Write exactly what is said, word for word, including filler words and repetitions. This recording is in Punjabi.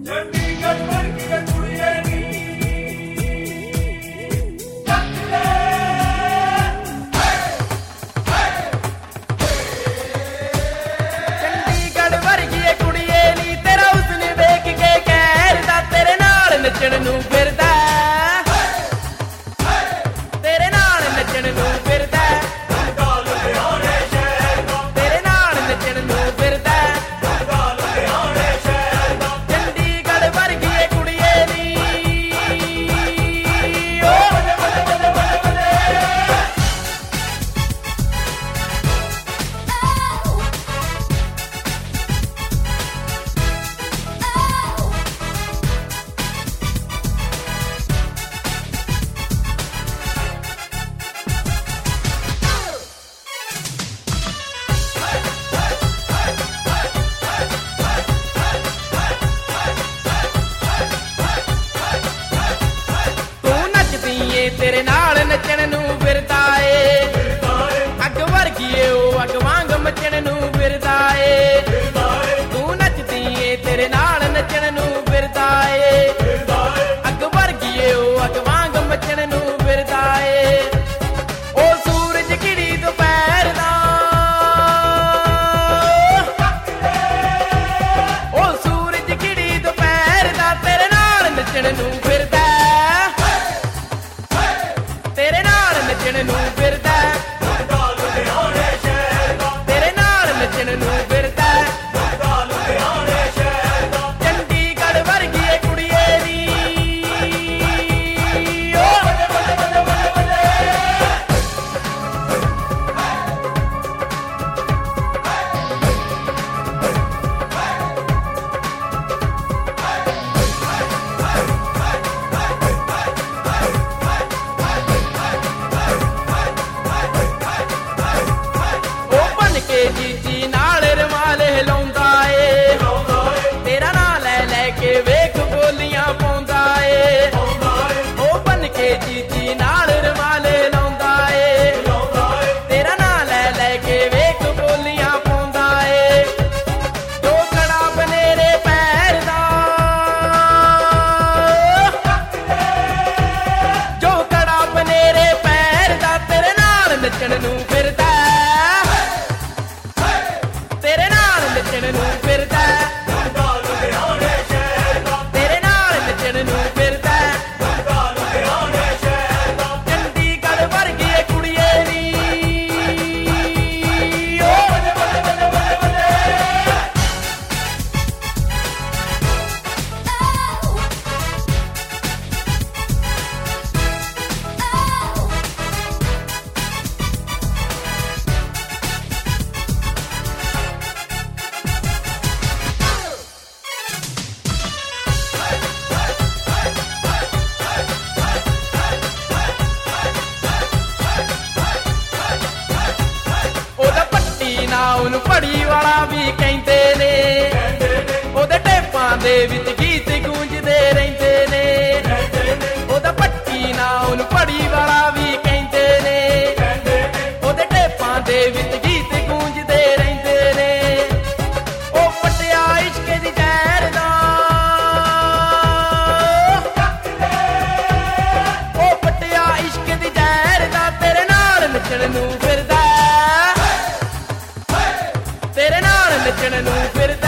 ਚੰਡੀਗੜ੍ਹ ਵਰਗੀਆਂ ਕੁੜੀਆਂ ਨੀ ਚੱਕ ਲੈ ਚੰਡੀਗੜ੍ਹ ਵਰਗੀਆਂ ਕੁੜੀਆਂ ਨੀ ਤੇਰਾ ਹੁਸਨ ਵੇਖ ਕੇ ਕਹਿਰਦਾ ਤੇਰੇ ਨਾਲ ਨੱਚਣ ਨੂੰ ਫਿਰਦਾ ਤੇਰੇ ਨਾਲ ਨੱਚਣ ਨੂੰ ਫਿਰਦਾ ਤੇਰੇ ਨਾਲ ਨੱਚਣ ਨੂੰ ਫਿਰਦਾ ਚੰਡੀਗੜ੍ਹ ਵਰਗੀਆਂ ਕੁੜੀਆਂ ਨੀ ਤੇਰੇ ਨਾਲ ਨੱਚਣ ਨੂੰ ਫਿਰਦਾ ਏ ਅੱਗ ਵਰਗੀਏ ਉਹ ਅੱਗ ਵਾਂਗ ਮੱਚਣ ਨੂੰ ਫਿਰਦਾ ਏ ਤੂੰ ਨੱਚਦੀ ਏ ਤੇਰੇ ਨਾਲ ਨੱਚਣ ਨੂੰ ਫਿਰਦਾ ਏ ਅੱਗ ਵਰਗੀਏ ਉਹ ਅੱਗ ਵਾਂਗ ਮੱਚਣ ਨੂੰ ਫਿਰਦਾ ਏ ਉਹ ਸੂਰਜ ਕਿੜੀ ਦੁਪਹਿਰ ਦਾ ਉਹ ਸੂਰਜ ਕਿੜੀ ਦੁਪਹਿਰ ਦਾ ਤੇਰੇ ਨਾਲ ਨੱਚਣ ਨੂੰ ਫਿਰਦਾ ਤੇਰੇ ਨਾਲ ਨੱਚਣ ਨੂੰ ਫਿਰਦਾ ਤੇਰੇ ਨਾਲ ਨੱਚਣ ਨੂੰ ਫਿਰਦਾ ਚੰਡੀਗੜ੍ਹ ਵਰਗੀਏ ਕੁੜੀਏ ਨੀ ਜੀਜੀ ਨਾਲ ਰਮਾਲ ਹਿਲਾਉਂਦਾ ਏ ਤੇਰਾ ਨਾਂ ਲੈ ਲੈ ਕੇ ਵੇਖ ਬੋਲੀਆਂ ਪਾਉਂਦਾ ਏ ਉਹ ਬਨ ਕੇ ਜੀਜੀ ਨਾਲ ਰਮਾਲ ਹਿਲਾਉਂਦਾ ਏ ਤੇਰਾ ਨਾਂ ਲੈ ਲੈ ਕੇ ਵੇਖ ਬੋਲੀਆਂ ਪਾਉਂਦਾ ਏ ਜੋ ਕੜਾ ਬਨੇਰੇ ਪੈਰ ਦਾ ਜੋ ਕੜਾ ਬਨੇਰੇ ਪੈਰ ਦਾ ਤੇਰੇ ਨਾਲ ਨੱਚਣ ਨੂੰ ਫਿਰਦਾ ਤੇਰੇ ਨਾਲ ਨੱਚਣ ਨੂੰ ਫਿਰਦਾ ਤੇਰੇ ਨਾਲ ਨੱਚਣ ਨੂੰ ਫਿਰਦਾ ਚੰਡੀਗੜ੍ਹ ਵਰਗੀਏ ਕੁੜੀਏ ਨੀ ਉਹਨੂੰ ਪੜੀ ਵਾਲਾ ਵੀ ਕਹਿੰਦੇ ਨੇ ਉਹਦੇ ਟੇਪਾਂ ਦੇ ਵਿੱਚ ਗੀਤ ਗੂੰਜਦੇ ਰਹਿੰਦੇ ਨੇ ਉਹਦਾ ਪੱਟੀ ਨਾ ਉਹਨੂੰ ਪੜੀ ਵਾਲਾ ਵੀ ਕਹਿੰਦੇ ਨੇ ਉਹਦੇ ਟੇਪਾਂ ਦੇ ਵਿੱਚ ਗੀਤ ਗੂੰਜਦੇ ਰਹਿੰਦੇ ਨੇ ਉਹ ਪਟਿਆ ਇਸ਼ਕ ਦੀ ਜ਼ਹਿਰ ਦਾ ਉਹ ਪਟਿਆ ਇਸ਼ਕ ਦੀ ਜ਼ਹਿਰ ਦਾ ਤੇਰੇ ਨਾਲ ਨੱਚਣ ਨੂੰ ਫਿਰਦਾ ਤੇਰੇ ਨਾਲ ਨੱਚਣ ਨੂੰ ਫਿਰਦਾ